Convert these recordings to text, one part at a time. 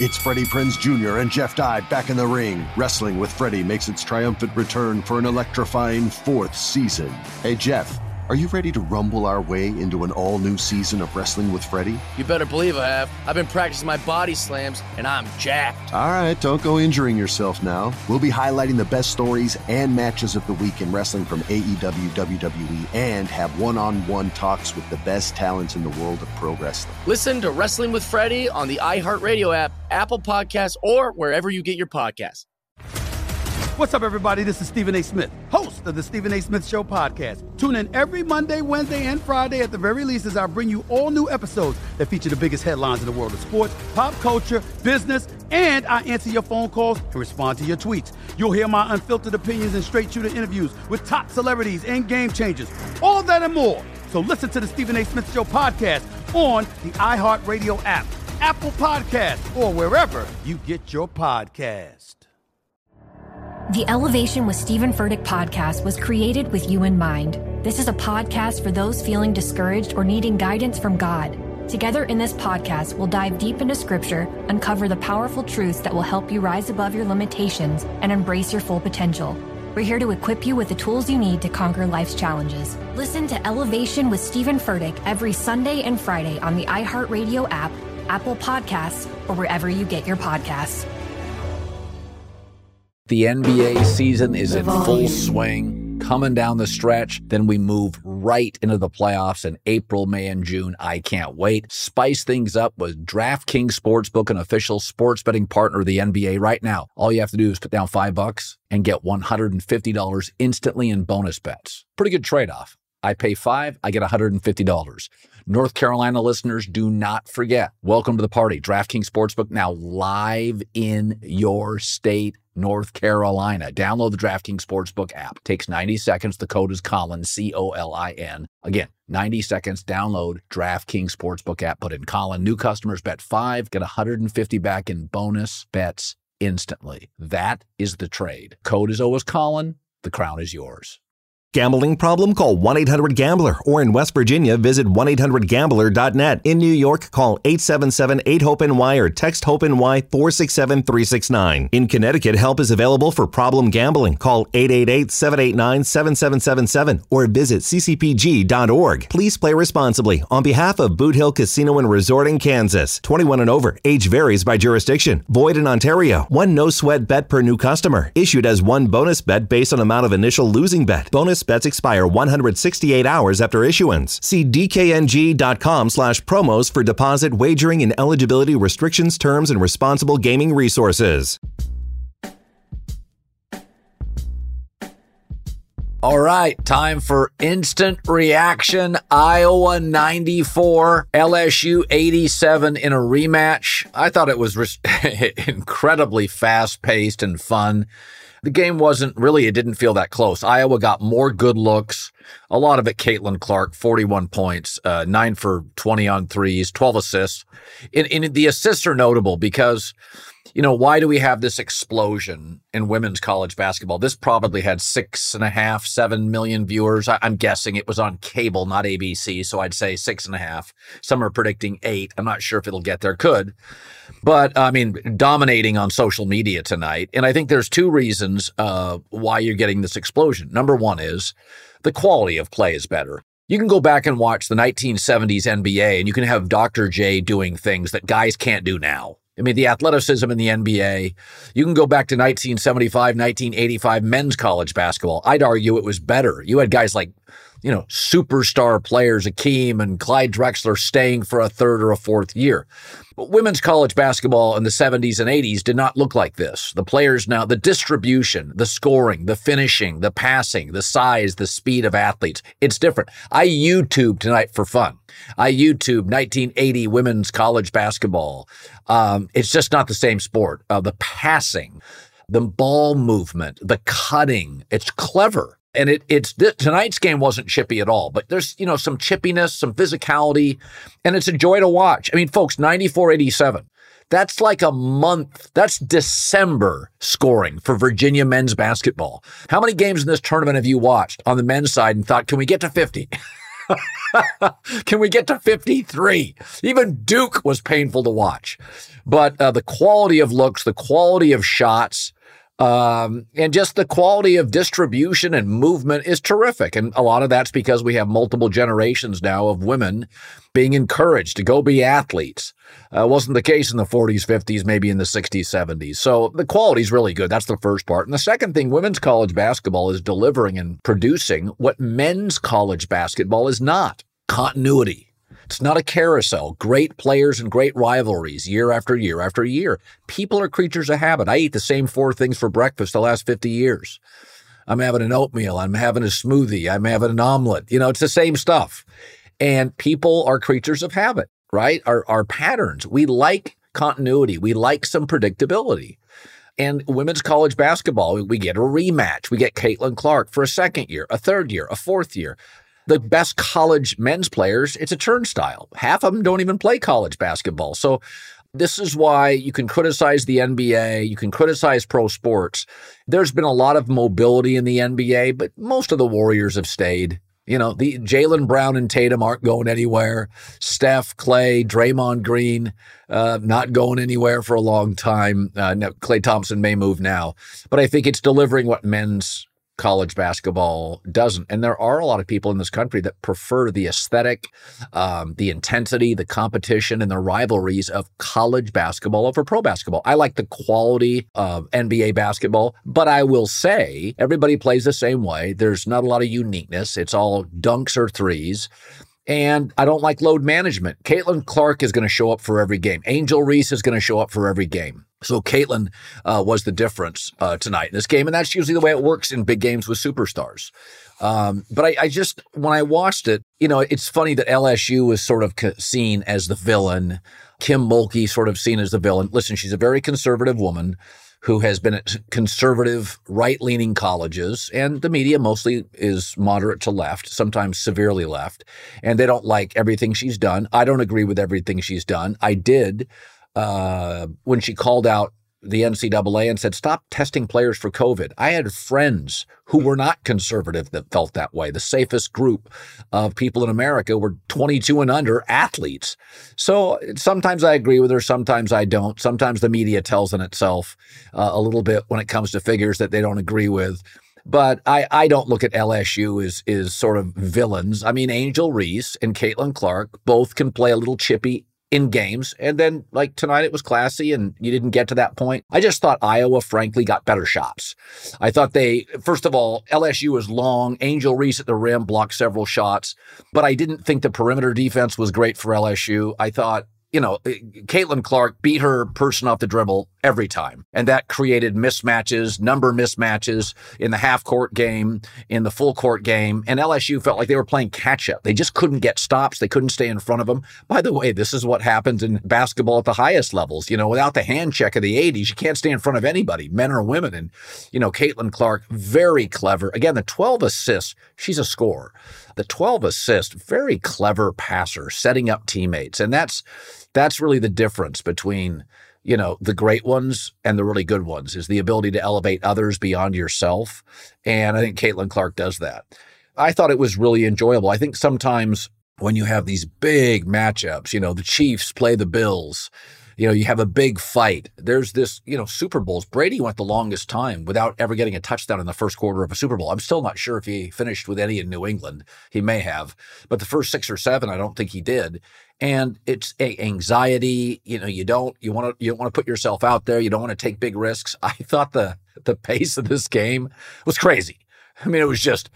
It's Freddie Prinze Jr. and Jeff Dye back in the ring. Wrestling with Freddie makes its triumphant return for an electrifying 4th season. Hey, Jeff, are you ready to rumble our way into an all-new season of Wrestling with Freddie? You better believe I have. I've been practicing my body slams, and I'm jacked. All right, don't go injuring yourself now. We'll be highlighting the best stories and matches of the week in wrestling from AEW, WWE, and have one-on-one talks with the best talents in the world of pro wrestling. Listen to Wrestling with Freddie on the iHeartRadio app, Apple Podcasts, or wherever you get your podcasts. What's up, everybody? This is Stephen A. Smith, host of the Stephen A. Smith Show podcast. Tune in every Monday, Wednesday, and Friday at the very least as I bring you all new episodes that feature the biggest headlines in the world of sports, pop culture, business, and I answer your phone calls and respond to your tweets. You'll hear my unfiltered opinions and straight-shooter interviews with top celebrities and game changers. All that and more. So listen to the Stephen A. Smith Show podcast on the iHeartRadio app, Apple Podcasts, or wherever you get your podcast. The Elevation with Stephen Furtick podcast was created with you in mind. This is a podcast for those feeling discouraged or needing guidance from God. Together in this podcast, we'll dive deep into Scripture, uncover the powerful truths that will help you rise above your limitations and embrace your full potential. We're here to equip you with the tools you need to conquer life's challenges. Listen to Elevation with Stephen Furtick every Sunday and Friday on the iHeartRadio app, Apple Podcasts, or wherever you get your podcasts. The NBA season is in full swing, coming down the stretch. Then we move right into the playoffs in April, May, and June. I can't wait. Spice things up with DraftKings Sportsbook, an official sports betting partner of the NBA right now. All you have to do is put down $5 and get $150 instantly in bonus bets. Pretty good trade-off. I pay $5, I get $150. North Carolina listeners, do not forget. Welcome to the party. DraftKings Sportsbook now live in your state, North Carolina. Download the DraftKings Sportsbook app. Takes 90 seconds. The code is Colin, C-O-L-I-N. Again, 90 seconds. Download DraftKings Sportsbook app. Put in Colin. New customers bet $5, get $150 back in bonus bets instantly. That is the trade. Code is always Colin. The crown is yours. Gambling problem? Call 1-800-GAMBLER. Or in West Virginia, visit 1-800-GAMBLER.net. In New York, call 877-8-HOPE-NY or text HOPE-NY 467-369. In Connecticut, help is available for problem gambling. Call 888-789-7777 or visit ccpg.org. Please play responsibly. On behalf of Boot Hill Casino and Resort in Kansas, 21 and over. Age varies by jurisdiction. Void in Ontario. One no-sweat bet per new customer. Issued as one bonus bet based on amount of initial losing bet. Bonus bets expire 168 hours after issuance. See dkng.com/promos for deposit, wagering, and eligibility restrictions, terms, and responsible gaming resources. All right, time for instant reaction. Iowa 94, LSU 87 in a rematch. I thought it was incredibly fast-paced and fun. The game it didn't feel that close. Iowa got more good looks. A lot of it, Caitlin Clark, 41 points, 9 for 20 on threes, 12 assists. In the assists are notable because, why do we have this explosion in women's college basketball? This probably had 6.5, 7 million viewers. I'm guessing it was on cable, not ABC. So I'd say 6.5. Some are predicting 8. I'm not sure if it'll get there. Could. But, dominating on social media tonight. And I think there's two reasons why you're getting this explosion. Number one is the quality of play is better. You can go back and watch the 1970s NBA, and you can have Dr. J doing things that guys can't do now. The athleticism in the NBA. You can go back to 1975, 1985 men's college basketball. I'd argue it was better. You had guys like, superstar players, Akeem and Clyde Drexler, staying for a third or a fourth year. But women's college basketball in the 70s and 80s did not look like this. The players now, the distribution, the scoring, the finishing, the passing, the size, the speed of athletes, it's different. I YouTube tonight for fun. I YouTube 1980 women's college basketball. It's just not the same sport. The passing, the ball movement, the cutting, it's clever. And tonight's game wasn't chippy at all, but there's, some chippiness, some physicality, and it's a joy to watch. Folks, 94-87. That's like a month. That's December scoring for Virginia men's basketball. How many games in this tournament have you watched on the men's side and thought, can we get to 50? Can we get to 53? Even Duke was painful to watch. But the quality of looks, the quality of shots, and just the quality of distribution and movement is terrific. And a lot of that's because we have multiple generations now of women being encouraged to go be athletes. Wasn't the case in the 40s, 50s, maybe in the 60s, 70s. So the quality is really good. That's the first part. And the second thing, women's college basketball is delivering and producing what men's college basketball is not: continuity. It's not a carousel. Great players and great rivalries year after year after year. People are creatures of habit. I eat the same 4 things for breakfast the last 50 years. I'm having an oatmeal. I'm having a smoothie. I'm having an omelet. It's the same stuff. And people are creatures of habit, right? Our patterns. We like continuity. We like some predictability. And women's college basketball, we get a rematch. We get Caitlin Clark for a second year, a third year, a fourth year. The best college men's players, it's a turnstile. Half of them don't even play college basketball. So this is why you can criticize the NBA, you can criticize pro sports. There's been a lot of mobility in the NBA, but most of the Warriors have stayed. The Jaylen Brown and Tatum aren't going anywhere. Steph, Clay, Draymond Green, not going anywhere for a long time. No, Klay Thompson may move now, but I think it's delivering what men's college basketball doesn't. And there are a lot of people in this country that prefer the aesthetic, the intensity, the competition, and the rivalries of college basketball over pro basketball. I like the quality of NBA basketball, but I will say everybody plays the same way. There's not a lot of uniqueness. It's all dunks or threes. And I don't like load management. Caitlin Clark is going to show up for every game. Angel Reese is going to show up for every game. So Caitlin was the difference tonight in this game. And that's usually the way it works in big games with superstars. But I just, when I watched it, it's funny that LSU was sort of seen as the villain. Kim Mulkey sort of seen as the villain. Listen, she's a very conservative woman who has been at conservative, right-leaning colleges, and the media mostly is moderate to left, sometimes severely left, and they don't like everything she's done. I don't agree with everything she's done. I did when she called out the NCAA and said, stop testing players for COVID. I had friends who were not conservative that felt that way. The safest group of people in America were 22 and under athletes. So sometimes I agree with her. Sometimes I don't. Sometimes the media tells on itself a little bit when it comes to figures that they don't agree with. But I don't look at LSU as sort of villains. I mean, Angel Reese and Caitlin Clark both can play a little chippy in games. And then like tonight, it was classy and you didn't get to that point. I just thought Iowa, frankly, got better shots. I thought first of all, LSU was long. Angel Reese at the rim blocked several shots, but I didn't think the perimeter defense was great for LSU. I thought, Caitlin Clark beat her person off the dribble every time. And that created number mismatches in the half-court game, in the full-court game. And LSU felt like they were playing catch-up. They just couldn't get stops. They couldn't stay in front of them. By the way, this is what happens in basketball at the highest levels. Without the hand check of the 80s, you can't stay in front of anybody, men or women. And, Caitlin Clark, very clever. Again, the 12 assists, she's a scorer. The 12 assists, very clever passer, setting up teammates. And that's really the difference between, the great ones and the really good ones, is the ability to elevate others beyond yourself. And I think Caitlin Clark does that. I thought it was really enjoyable. I think sometimes when you have these big matchups, the Chiefs play the Bills, you have a big fight. There's this, Super Bowls. Brady went the longest time without ever getting a touchdown in the first quarter of a Super Bowl. I'm still not sure if he finished with any in New England. He may have, but the first 6 or 7, I don't think he did. And it's anxiety. You want to put yourself out there. You don't want to take big risks. I thought the pace of this game was crazy. I mean, it was just,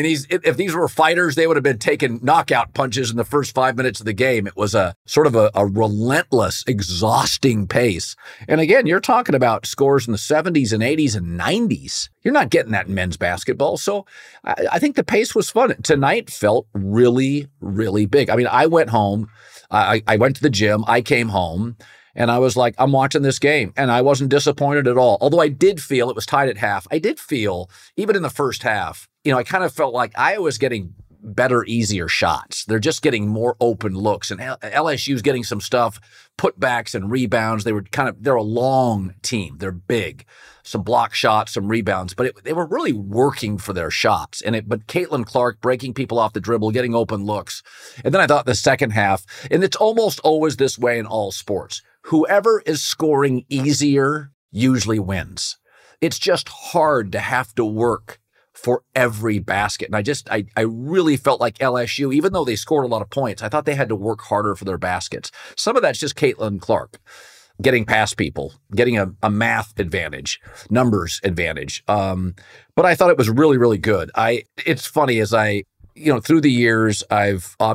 if these were fighters, they would have been taking knockout punches in the first 5 minutes of the game. It was a sort of a relentless, exhausting pace. And again, you're talking about scores in the 70s and 80s and 90s. You're not getting that in men's basketball. So I think the pace was fun. Tonight felt really, really big. I mean, I went home. I went to the gym. I came home. And I was like, I'm watching this game. And I wasn't disappointed at all. Although I did feel, it was tied at half. I did feel, even in the first half, I kind of felt like I was getting better, easier shots. They're just getting more open looks. And LSU's getting some stuff, putbacks and rebounds. They're a long team. They're big. Some block shots, some rebounds, but they were really working for their shots. But Caitlin Clark breaking people off the dribble, getting open looks. And then I thought the second half, and it's almost always this way in all sports, whoever is scoring easier usually wins. It's just hard to have to work for every basket. And I really felt like LSU, even though they scored a lot of points, I thought they had to work harder for their baskets. Some of that's just Caitlin Clark getting past people, getting a math advantage, numbers advantage. But I thought it was really, really good. It's funny as through the years, I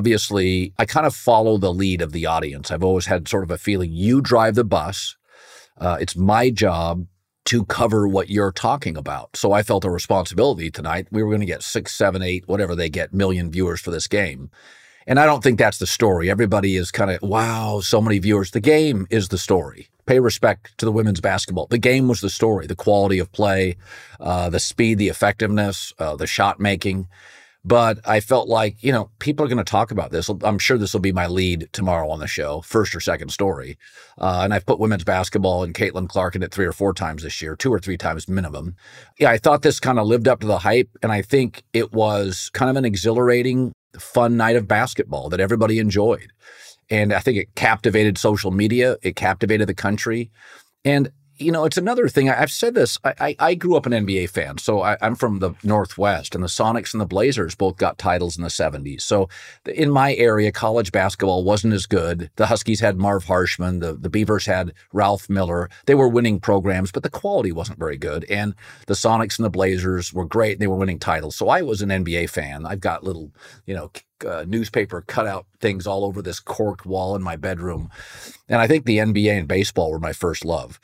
kind of follow the lead of the audience. I've always had sort of a feeling you drive the bus. It's my job to cover what you're talking about. So I felt a responsibility tonight. We were going to get 6, 7, 8, whatever they get, million viewers for this game. And I don't think that's the story. Everybody is kind of, wow, so many viewers. The game is the story. Pay respect to the women's basketball. The game was the story, the quality of play, the speed, the effectiveness, the shot making. But I felt like, people are going to talk about this. I'm sure this will be my lead tomorrow on the show, first or second story. And I've put women's basketball and Caitlin Clark in it 3 or 4 times this year, 2 or 3 times minimum. Yeah, I thought this kind of lived up to the hype. And I think it was kind of an exhilarating, fun night of basketball that everybody enjoyed. And I think it captivated social media. It captivated the country. And it's another thing. I've said this. I grew up an NBA fan, so I'm from the Northwest, and the Sonics and the Blazers both got titles in the 70s. So in my area, college basketball wasn't as good. The Huskies had Marv Harshman. The Beavers had Ralph Miller. They were winning programs, but the quality wasn't very good. And the Sonics and the Blazers were great. They were winning titles. So I was an NBA fan. I've got little, newspaper cutout things all over this corked wall in my bedroom. And I think the NBA and baseball were my first love.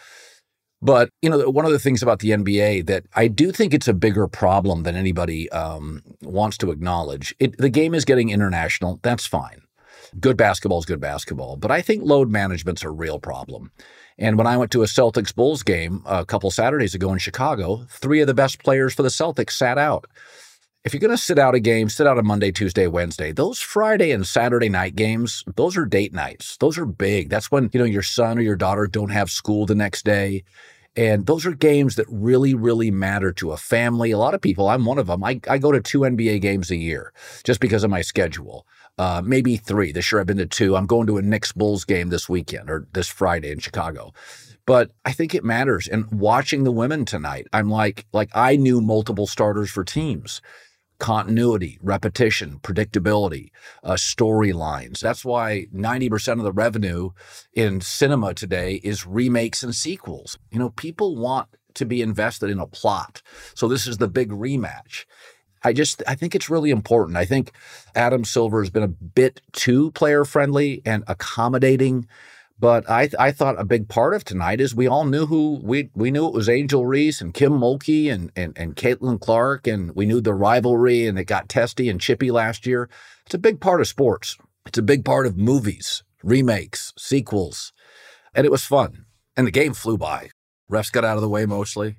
But, one of the things about the NBA that I do think it's a bigger problem than anybody wants to acknowledge. The game is getting international. That's fine. Good basketball is good basketball. But I think load management's a real problem. And when I went to a Celtics Bulls game a couple Saturdays ago in Chicago, 3 of the best players for the Celtics sat out. If you're going to sit out a game, sit out a Monday, Tuesday, Wednesday. Those Friday and Saturday night games, those are date nights. Those are big. That's when, your son or your daughter don't have school the next day. And those are games that really, really matter to a family. A lot of people, I'm one of them. I go to 2 NBA games a year just because of my schedule. Maybe 3. This year I've been to 2. I'm going to a Knicks Bulls game this weekend or this Friday in Chicago. But I think it matters. And watching the women tonight, I'm like I knew multiple starters for teams. Continuity, repetition, predictability, storylines. That's why 90% of the revenue in cinema today is remakes and sequels. People want to be invested in a plot. So this is the big rematch. I think it's really important. I think Adam Silver has been a bit too player friendly and accommodating. But I thought a big part of tonight is we all knew we knew it was Angel Reese and Kim Mulkey and Caitlin Clark, and we knew the rivalry, and it got testy and chippy last year. It's a big part of sports. It's a big part of movies, remakes, sequels, and it was fun. And the game flew by. Refs got out of the way mostly.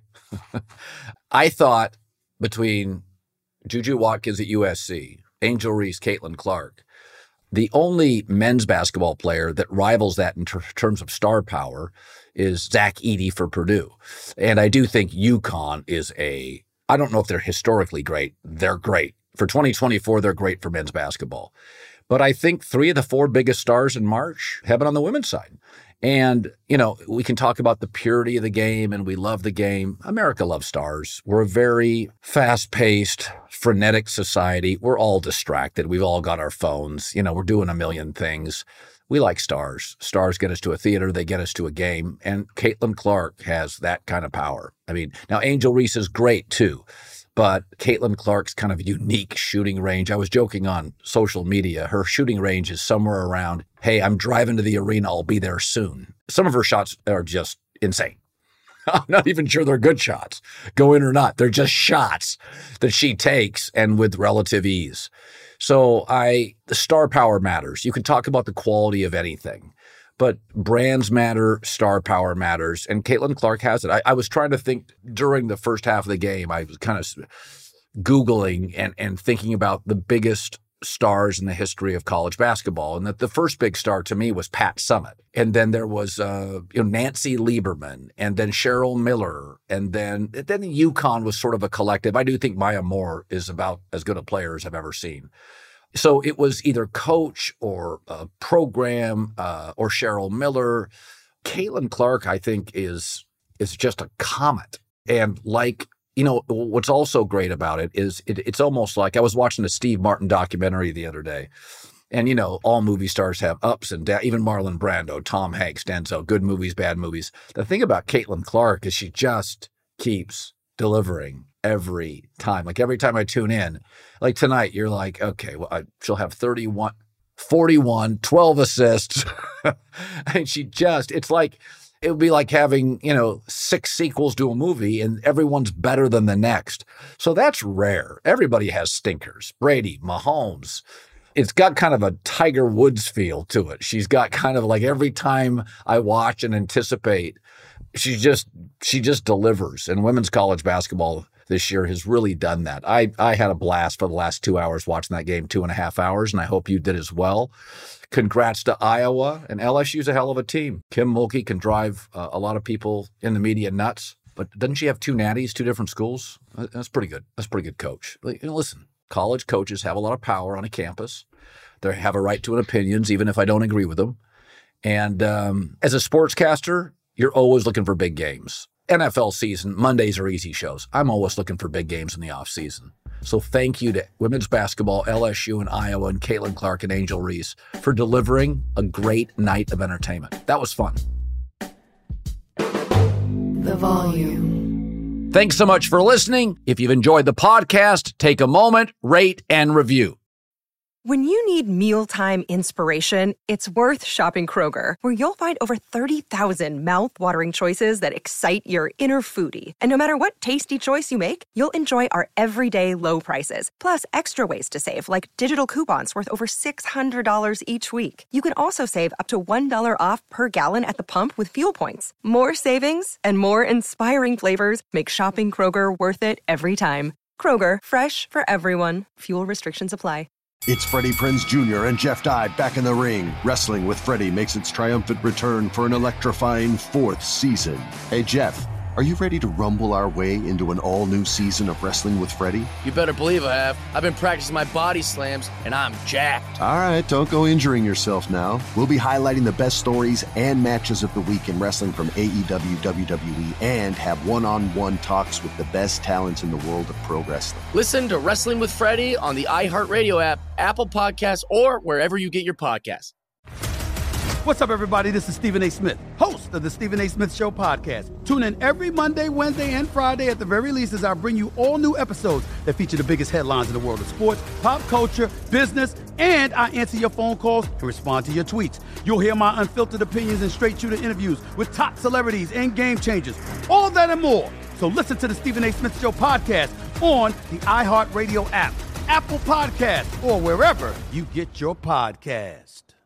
I thought between Juju Watkins at USC, Angel Reese, Caitlin Clark, the only men's basketball player that rivals that in terms of star power is Zach Edey for Purdue. And I do think UConn is I don't know if they're historically great. They're great. For 2024, they're great for men's basketball. But I think 3 of the 4 biggest stars in March have been on the women's side. And, we can talk about the purity of the game, and we love the game. America loves stars. We're a very fast-paced, frenetic society. We're all distracted. We've all got our phones. We're doing a million things. We like stars. Stars get us to a theater. They get us to a game. And Caitlin Clark has that kind of power. Now Angel Reese is great too. But Caitlin Clark's kind of unique shooting range. I was joking on social media. Her shooting range is somewhere around, hey, I'm driving to the arena. I'll be there soon. Some of her shots are just insane. I'm not even sure they're good shots, go in or not. They're just shots that she takes, and with relative ease. So the star power matters. You can talk about the quality of anything, but brands matter, star power matters, and Caitlin Clark has it. I was trying to think during the first half of the game. I was kind of Googling and thinking about the biggest stars in the history of college basketball. And that the first big star to me was Pat Summitt. And then there was Nancy Lieberman, and then Cheryl Miller. And then UConn was sort of a collective. I do think Maya Moore is about as good a player as I've ever seen. So it was either coach or a program or Cheryl Miller. Caitlin Clark, I think, is just a comet. And like, what's also great about it is it's almost like I was watching a Steve Martin documentary the other day. And, all movie stars have ups and downs, even Marlon Brando, Tom Hanks, Denzel, good movies, bad movies. The thing about Caitlin Clark is she just keeps delivering every time. Like every time I tune in, like tonight, you're like, okay, well, she'll have 31, 41, 12 assists. And it's like, it would be like having, 6 sequels to a movie and everyone's better than the next. So that's rare. Everybody has stinkers. Brady, Mahomes. It's got kind of a Tiger Woods feel to it. She's got kind of like every time I watch and anticipate, she just delivers. And women's college basketball this year has really done that. I had a blast for the last 2 hours watching that game, 2.5 hours, and I hope you did as well. Congrats to Iowa, and LSU's a hell of a team. Kim Mulkey can drive a lot of people in the media nuts, but doesn't she have 2 natties, 2 different schools? That's pretty good. That's a pretty good coach. Listen, college coaches have a lot of power on a campus. They have a right to opinions, even if I don't agree with them. And as a sportscaster, you're always looking for big games. NFL season, Mondays are easy shows. I'm always looking for big games in the off season. So thank you to women's basketball, LSU and Iowa, and Caitlin Clark and Angel Reese for delivering a great night of entertainment. That was fun. The Volume. Thanks so much for listening. If you've enjoyed the podcast, take a moment, rate, and review. When you need mealtime inspiration, it's worth shopping Kroger, where you'll find over 30,000 mouth-watering choices that excite your inner foodie. And no matter what tasty choice you make, you'll enjoy our everyday low prices, plus extra ways to save, like digital coupons worth over $600 each week. You can also save up to $1 off per gallon at the pump with fuel points. More savings and more inspiring flavors make shopping Kroger worth it every time. Kroger, fresh for everyone. Fuel restrictions apply. It's Freddie Prinze Jr. and Jeff Dye back in the ring. Wrestling with Freddie makes its triumphant return for an electrifying 4th season. Hey, Jeff, are you ready to rumble our way into an all-new season of Wrestling with Freddie? You better believe I have. I've been practicing my body slams, and I'm jacked. All right, don't go injuring yourself now. We'll be highlighting the best stories and matches of the week in wrestling from AEW, WWE, and have one-on-one talks with the best talents in the world of pro wrestling. Listen to Wrestling with Freddie on the iHeartRadio app, Apple Podcasts, or wherever you get your podcasts. What's up, everybody? This is Stephen A. Smith, host of the Stephen A. Smith Show podcast. Tune in every Monday, Wednesday, and Friday at the very least as I bring you all new episodes that feature the biggest headlines in the world of sports, pop culture, business, and I answer your phone calls and respond to your tweets. You'll hear my unfiltered opinions and straight-shooter interviews with top celebrities and game changers. All that and more. So listen to the Stephen A. Smith Show podcast on the iHeartRadio app, Apple Podcasts, or wherever you get your podcast.